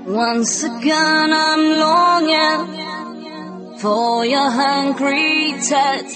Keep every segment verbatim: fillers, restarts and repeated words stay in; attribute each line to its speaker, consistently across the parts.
Speaker 1: Once again I'm longing for your hungry touch,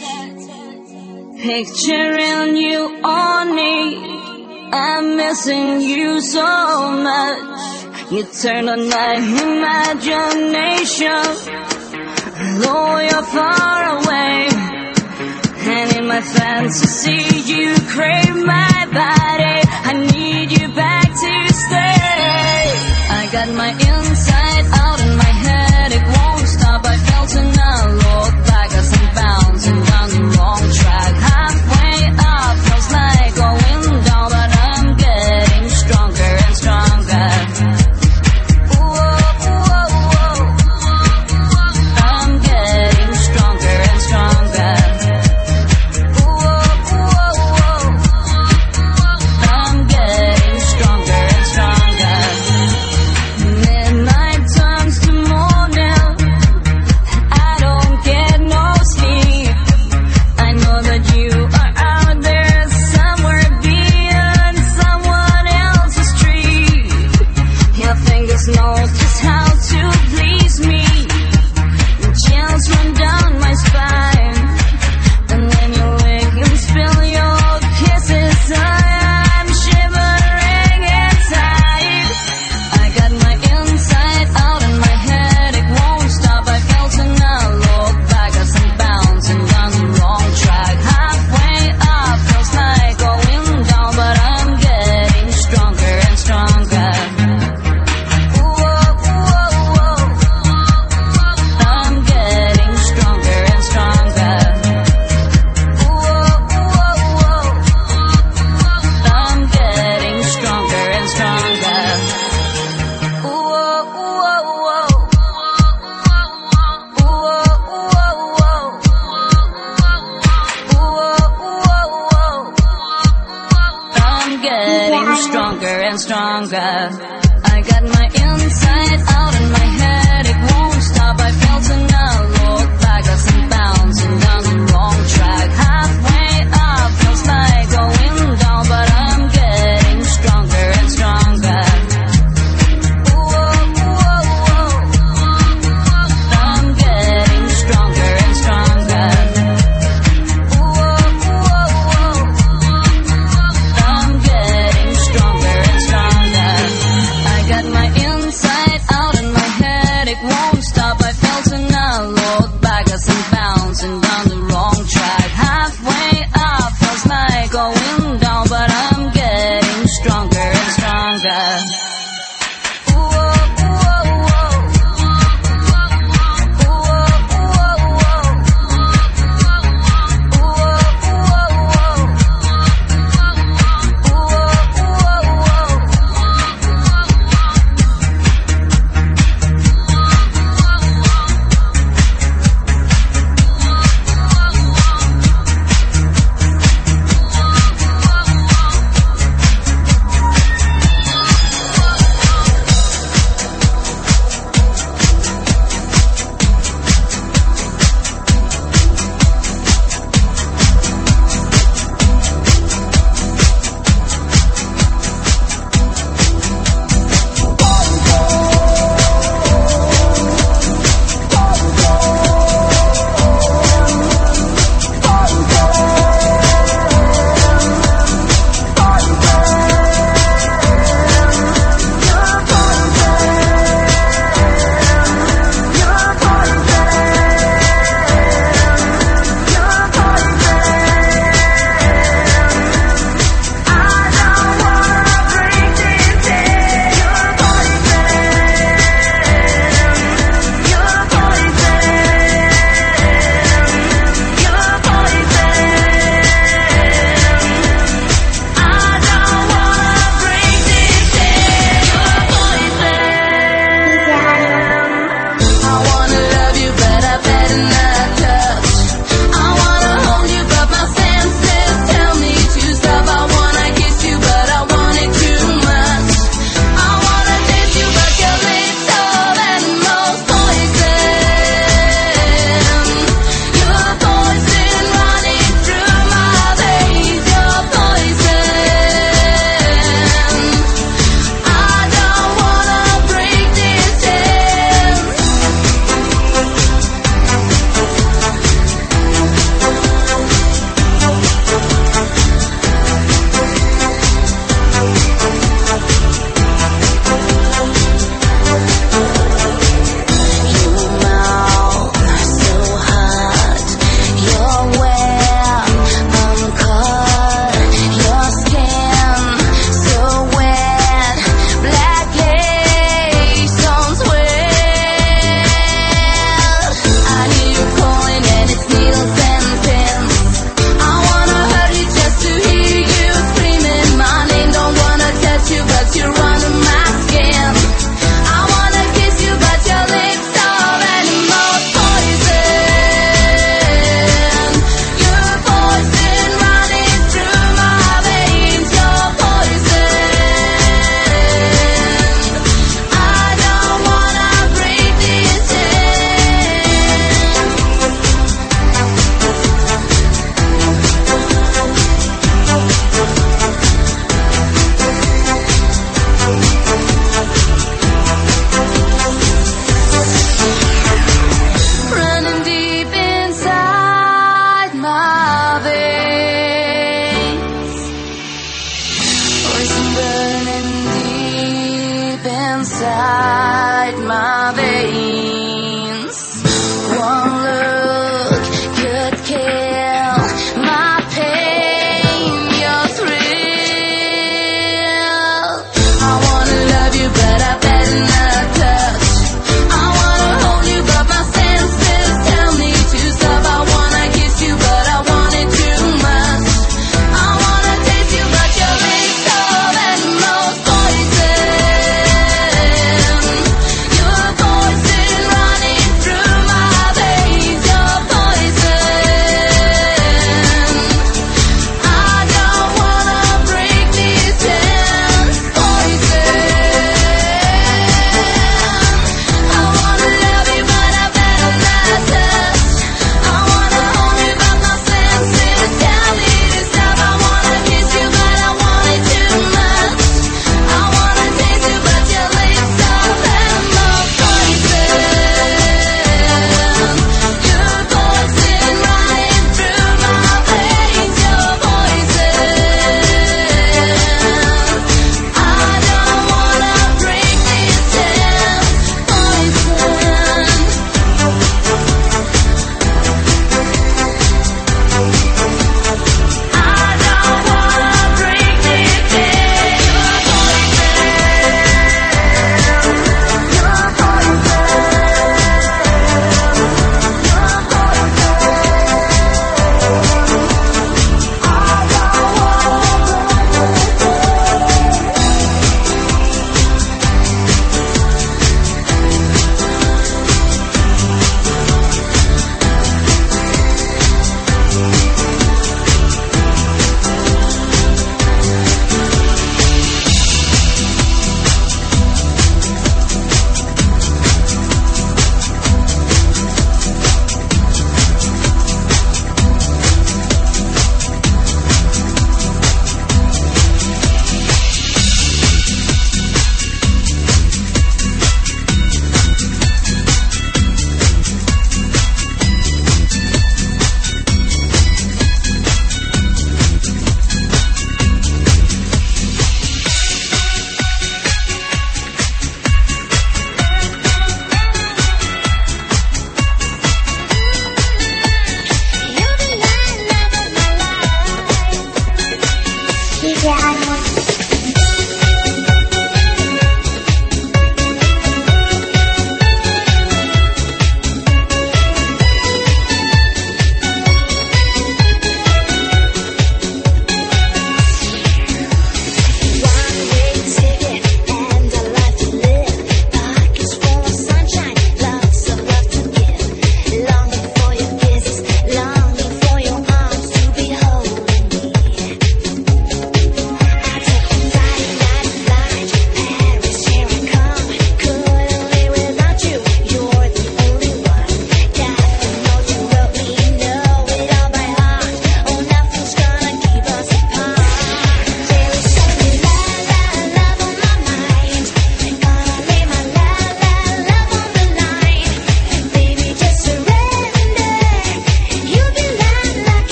Speaker 1: picturing you on me. I'm missing you so much. You turn on my imagination, though you're far away. And in my fantasy you crave my body. I need you back to stay. I got my inside out in my head, it won't stop. I felt and I look back as I'm bouncing down the wrong track. Halfway up feels like going down, but I'm getting stronger and stronger. Whoa, whoa, whoa. I'm getting stronger and stronger. Whoa, whoa, whoa. I'm getting stronger and stronger. Midnight turns to morning, I don't get no sleep. I know that you are out there somewhere beyond someone else's tree. Your fingers know just how to please me. The chills run down my spine, and when you wake and spill your kisses, I'm shivering inside. I got my inside out in my head, it won't stop. I felt and I look back as I'm bouncing down the wrong track. Halfway up feels like going down, but I'm getting stronger and stronger. Whoa, whoa, whoa. I'm getting stronger and stronger. Whoa, whoa, whoa. I'm getting stronger and stronger. Whoa, whoa, whoa. Whoa, whoa, whoa. Whoa, whoa, whoa. I'm getting stronger and stronger. I got my inside out in my head, it won't stop. I felt and I look back as I'm bouncing down the wrong track. Halfway up feels like going down, but I'm getting stronger and stronger. Whoa, whoa, whoa. I'm getting stronger and stronger. Whoa, whoa, whoa. I'm getting stronger and stronger. I got my inside inside my veins. One look could kill my pain, your thrill. I wanna love you, but I better not touch. I wanna hold you, but my senses tell me to stop. I wanna kiss you, but I want it too much. I wanna taste you, but you're mixed up and most poison. You're poison right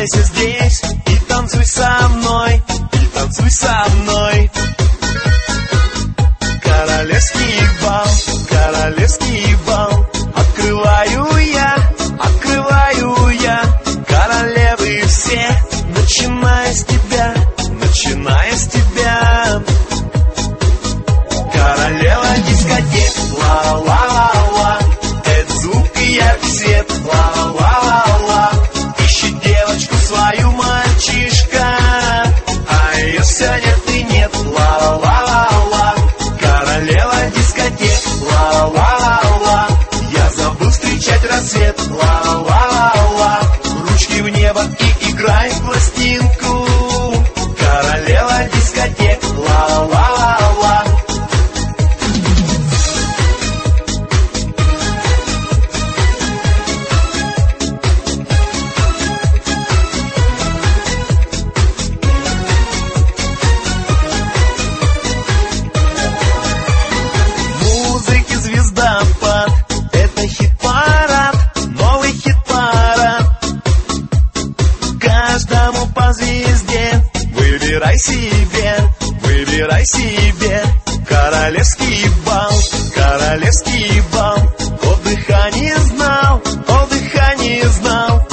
Speaker 2: Оставайся здесь и танцуй со мной, и танцуй со мной. Королевский бал, королевский бал. Открываю я, открываю я. Королевы все, начиная с тебя, начиная с тебя. Королева дискотек, ла-ла-ла-ла. Это звук и яркий свет, ла-ла-ла-ла. Ищет девочку свою мальчишка, а ее все нет и нет, ла-ла-ла-ла. Королева дискотек, ла-ла-ла-ла. Я забыл встречать рассвет, ла-ла-ла-ла. Ручки в небо и играй в пластинку. Королева дискотек, ла-ла-ла-ла. Музыки звездопад, это хит-парад, новый хит-парад. Каждому по звезде, выбирай себе, выбирай себе. Королевский бал, королевский бал. Отдыха не знал, отдыха не знал.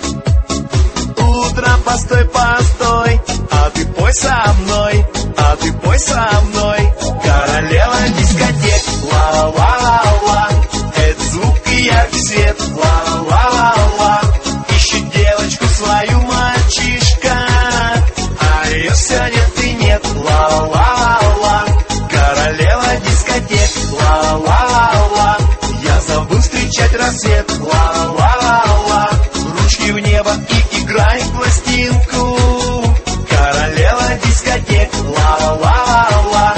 Speaker 2: Утро, постой, постой, а ты пой со мной, а ты пой со мной. Королева дискотек, ла-ла-ла-ла. Это звук и яркий свет, ла-ла-ла-ла. Ищет девочку свою мальчишка, а ее все нет и нет, ла-ла-ла-ла. Королева дискотек, ла-ла-ла-ла. Я забыл встречать рассвет, ла-ла-ла-ла. Ручки в небо и играй в пластинку. Королева дискотек, ла-ла-ла-ла.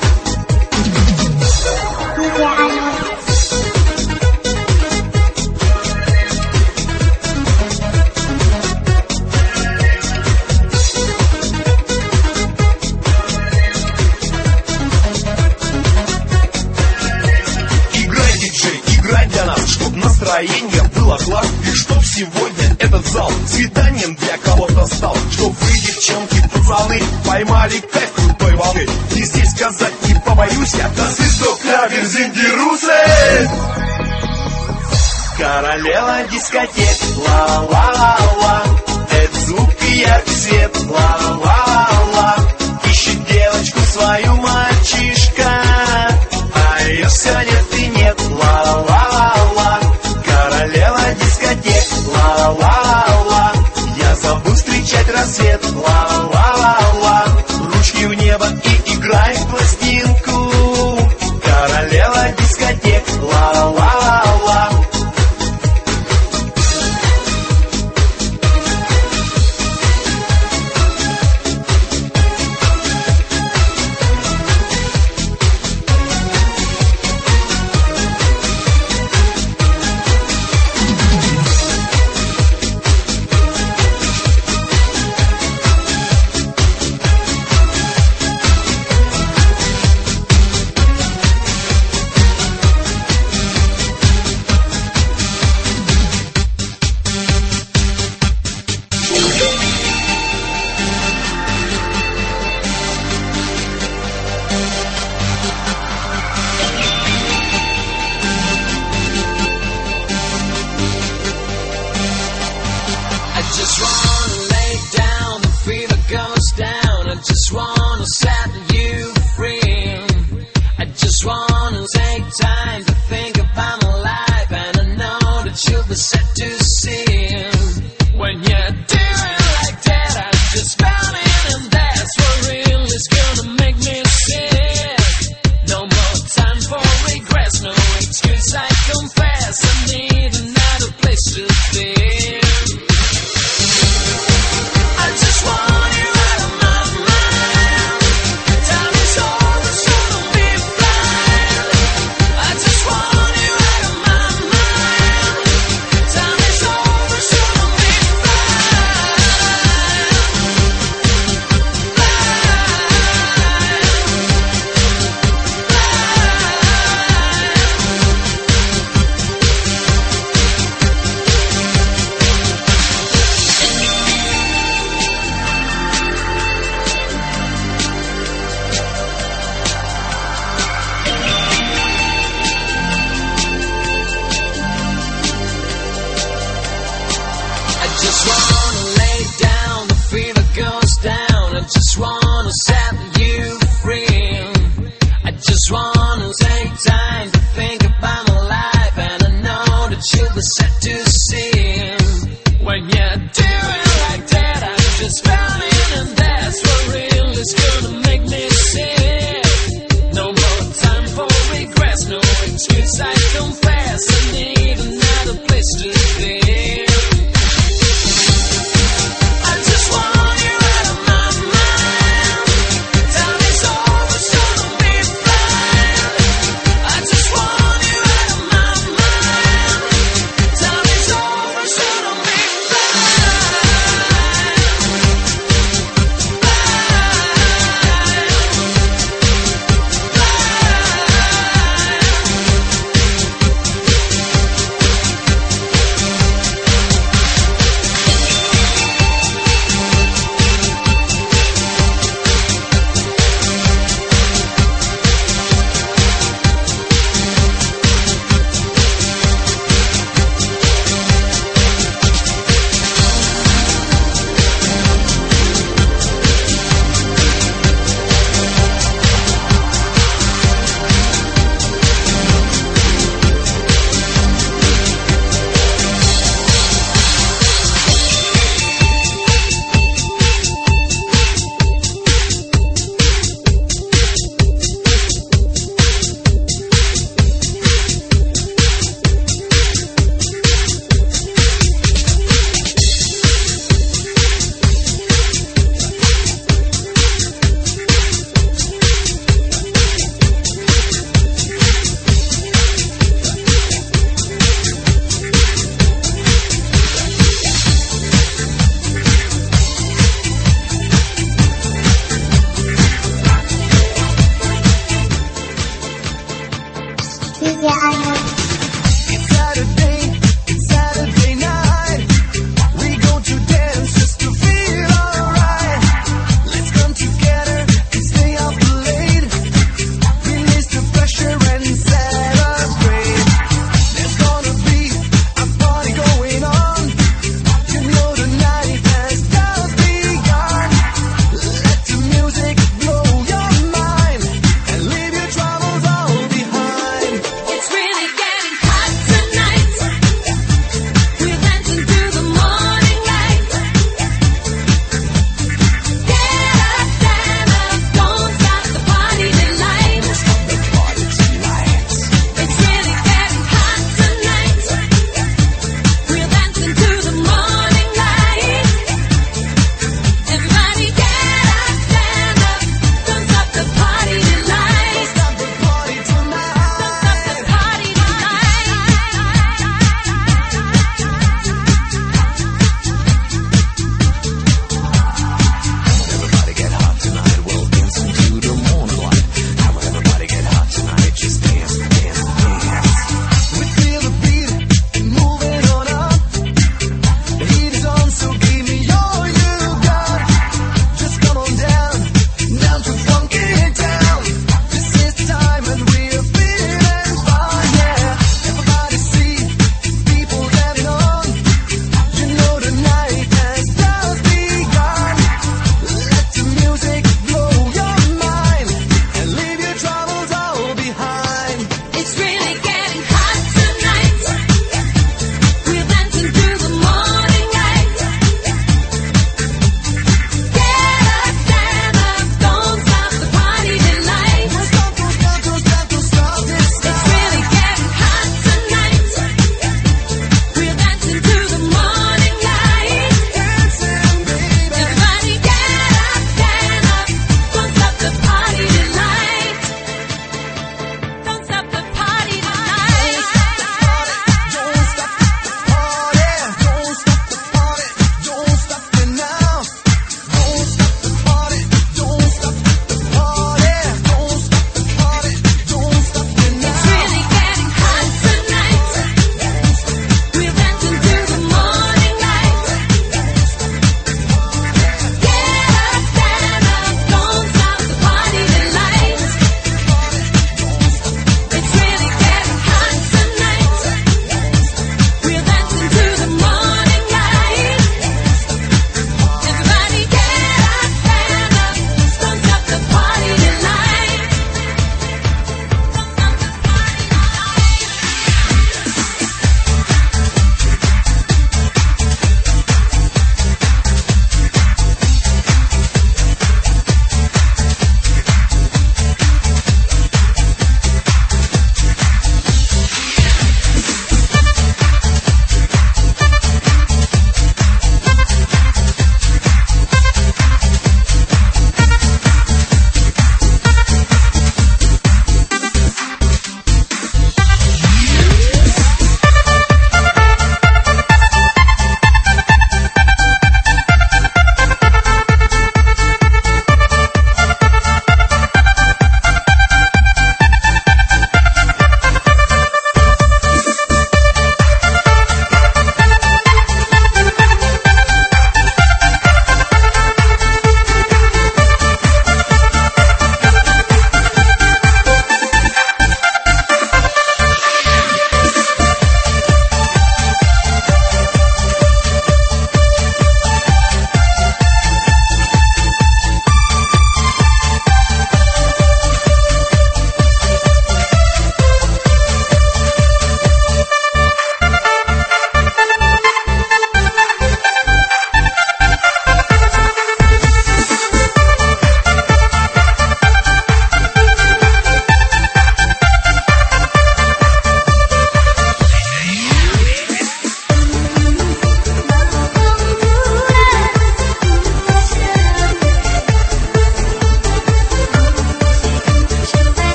Speaker 2: Играй, диджей, играй для нас, чтоб настроение было класс. И чтоб сегодня этот зал свиданием для кого-то стал. Чтоб вы, девчонки, пацаны, поймали кайф крутой волны. И здесь сказать не побоюсь я, das ist doch klar, wir sind die Russen. Королева дискотек, ла-ла-ла-ла. Это звук и яркий свет, ла-ла-ла-ла. Ищет девочку свою мальчишка, а ее все нет и нет, ла-ла-ла-ла. Королева дискотек, ла-ла-ла-ла. Я забыл встречать рассвет, ла-ла-ла-ла. Ручки в небо и играй в пластинку. Королева дискотек, ла-ла-ла-ла.
Speaker 3: I just wanna lay down, the fever goes down. I just wanna set you free. I just wanna take time to think about my life, and I know that you'll be set to see.